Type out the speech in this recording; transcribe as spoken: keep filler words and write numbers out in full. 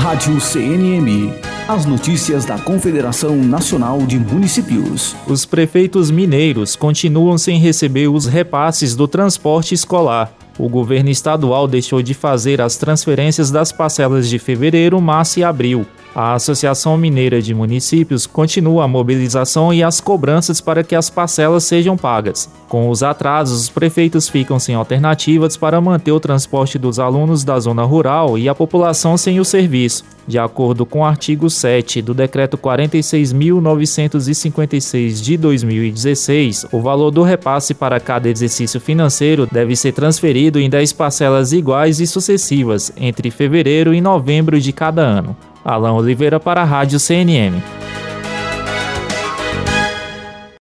Rádio C N M. As notícias da Confederação Nacional de Municípios. Os prefeitos mineiros continuam sem receber os repasses do transporte escolar. O governo estadual deixou de fazer as transferências das parcelas de fevereiro, março e abril. A Associação Mineira de Municípios continua a mobilização e as cobranças para que as parcelas sejam pagas. Com os atrasos, os prefeitos ficam sem alternativas para manter o transporte dos alunos da zona rural e a população sem o serviço. De acordo com o artigo sete do Decreto quarenta e seis mil novecentos e cinquenta e seis de dois mil e dezesseis, o valor do repasse para cada exercício financeiro deve ser transferido em dez parcelas iguais e sucessivas entre fevereiro e novembro de cada ano. Alan Oliveira para a Rádio C N M.